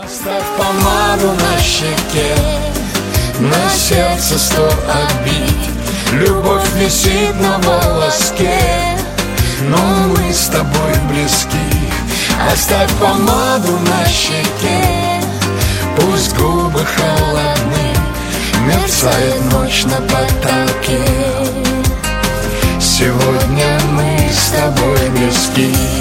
Оставь помаду на щеке, на сердце 100 обид. Любовь висит на волоске, но мы с тобой близки. Оставь помаду на щеке, пусть губы холодны, мерцает ночь на потолке. Сегодня мы с тобой близки.